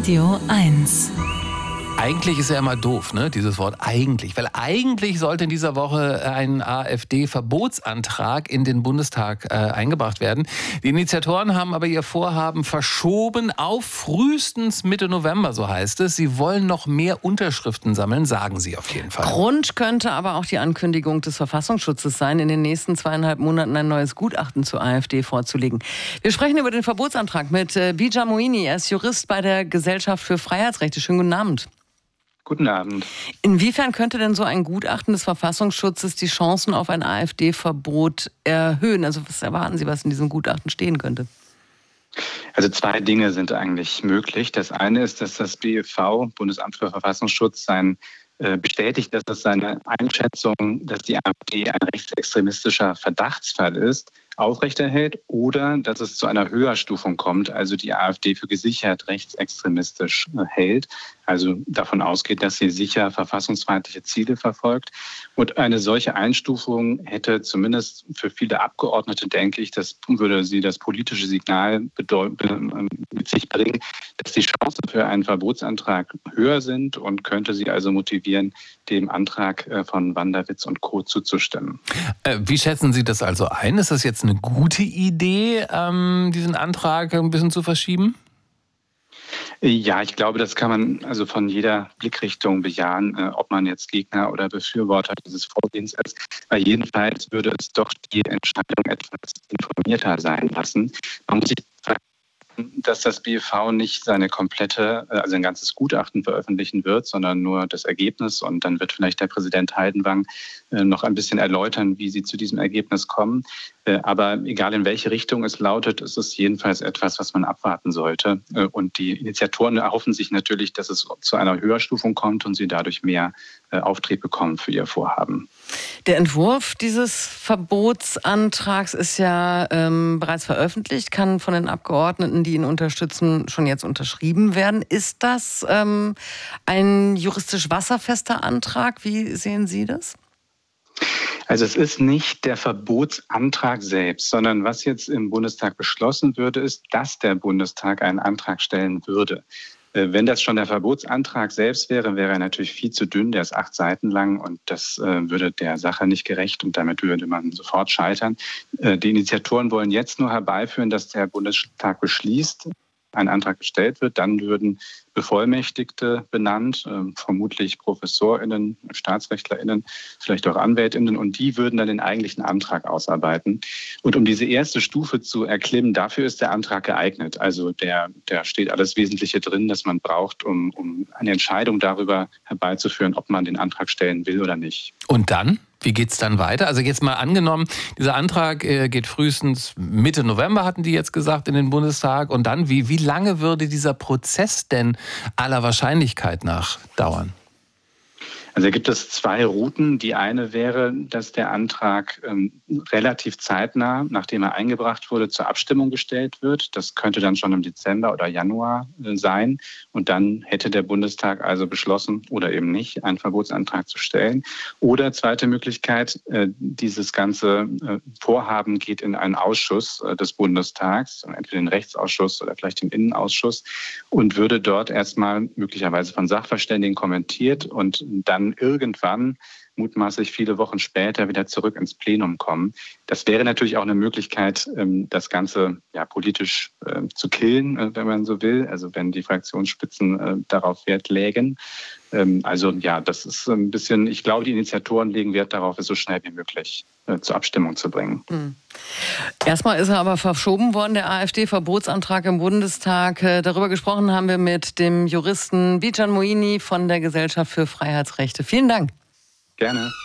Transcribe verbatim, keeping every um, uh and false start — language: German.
Radio eins. Eigentlich ist ja immer doof, ne, dieses Wort eigentlich. Weil eigentlich sollte in dieser Woche ein AfD-Verbotsantrag in den Bundestag äh, eingebracht werden. Die Initiatoren haben aber ihr Vorhaben verschoben auf frühestens Mitte November, so heißt es. Sie wollen noch mehr Unterschriften sammeln, sagen sie auf jeden Fall. Grund könnte aber auch die Ankündigung des Verfassungsschutzes sein, in den nächsten zweieinhalb Monaten ein neues Gutachten zur AfD vorzulegen. Wir sprechen über den Verbotsantrag mit äh, Bijan Moini. Er ist Jurist bei der Gesellschaft für Freiheitsrechte. Schönen guten Abend. Guten Abend. Inwiefern könnte denn so ein Gutachten des Verfassungsschutzes die Chancen auf ein AfD-Verbot erhöhen? Also was erwarten Sie, was in diesem Gutachten stehen könnte? Also zwei Dinge sind eigentlich möglich. Das eine ist, dass das B F V, Bundesamt für Verfassungsschutz, sein äh, bestätigt, dass es seine Einschätzung, dass die AfD ein rechtsextremistischer Verdachtsfall ist, aufrechterhält, oder dass es zu einer Höherstufung kommt, also die AfD für gesichert rechtsextremistisch äh, hält, also davon ausgeht, dass sie sicher verfassungsfeindliche Ziele verfolgt. Und eine solche Einstufung hätte zumindest für viele Abgeordnete, denke ich, das würde sie das politische Signal bedeuten, mit sich bringen, dass die Chancen für einen Verbotsantrag höher sind, und könnte sie also motivieren, dem Antrag von Wanderwitz und Co. zuzustimmen. Äh, wie schätzen Sie das also ein? Ist das jetzt eine gute Idee, ähm, diesen Antrag ein bisschen zu verschieben? Ja, ich glaube, das kann man also von jeder Blickrichtung bejahen, äh, ob man jetzt Gegner oder Befürworter dieses Vorgehens ist. Weil jedenfalls würde es doch die Entscheidung etwas informierter sein lassen. Man muss sich fragen, dass das B F V nicht seine komplette, also ein ganzes Gutachten veröffentlichen wird, sondern nur das Ergebnis. Und dann wird vielleicht der Präsident Heidenwang noch ein bisschen erläutern, wie sie zu diesem Ergebnis kommen. Aber egal in welche Richtung es lautet, ist es jedenfalls etwas, was man abwarten sollte. Und die Initiatoren erhoffen sich natürlich, dass es zu einer Höherstufung kommt und sie dadurch mehr Auftrieb bekommen für ihr Vorhaben. Der Entwurf dieses Verbotsantrags ist ja ähm, bereits veröffentlicht, kann von den Abgeordneten, die ihn unterstützen, schon jetzt unterschrieben werden. Ist das ähm, ein juristisch wasserfester Antrag? Wie sehen Sie das? Also es ist nicht der Verbotsantrag selbst, sondern was jetzt im Bundestag beschlossen würde, ist, dass der Bundestag einen Antrag stellen würde. Wenn das schon der Verbotsantrag selbst wäre, wäre er natürlich viel zu dünn. Der ist acht Seiten lang, und das äh, würde der Sache nicht gerecht, und damit würde man sofort scheitern. Äh, die Initiatoren wollen jetzt nur herbeiführen, dass der Bundestag beschließt, ein Antrag gestellt wird. Dann würden Bevollmächtigte benannt, äh, vermutlich ProfessorInnen, StaatsrechtlerInnen, vielleicht auch AnwältInnen, und die würden dann den eigentlichen Antrag ausarbeiten. Und um diese erste Stufe zu erklimmen, dafür ist der Antrag geeignet. Also der, der steht alles Wesentliche drin, das man braucht, um, um eine Entscheidung darüber herbeizuführen, ob man den Antrag stellen will oder nicht. Und dann? Wie geht's dann weiter? Also jetzt mal angenommen, dieser Antrag äh, geht frühestens Mitte November, hatten die jetzt gesagt, in den Bundestag. Und dann, wie, wie lange würde dieser Prozess denn aller Wahrscheinlichkeit nach dauern? Also da gibt es zwei Routen. Die eine wäre, dass der Antrag ähm, relativ zeitnah, nachdem er eingebracht wurde, zur Abstimmung gestellt wird. Das könnte dann schon im Dezember oder Januar äh, sein. Und dann hätte der Bundestag also beschlossen, oder eben nicht, einen Verbotsantrag zu stellen. Oder zweite Möglichkeit, äh, dieses ganze äh, Vorhaben geht in einen Ausschuss äh, des Bundestags, entweder den Rechtsausschuss oder vielleicht den Innenausschuss, und würde dort erstmal möglicherweise von Sachverständigen kommentiert und dann irgendwann, mutmaßlich viele Wochen später, wieder zurück ins Plenum kommen. Das wäre natürlich auch eine Möglichkeit, das Ganze ja, politisch äh, zu killen, wenn man so will. Also wenn die Fraktionsspitzen äh, darauf Wert lägen. Ähm, also ja, das ist ein bisschen, ich glaube, die Initiatoren legen Wert darauf, es so schnell wie möglich äh, zur Abstimmung zu bringen. Mhm. Erstmal ist er aber verschoben worden, der AfD-Verbotsantrag im Bundestag. Darüber gesprochen haben wir mit dem Juristen Bijan Moini von der Gesellschaft für Freiheitsrechte. Vielen Dank. Gerne.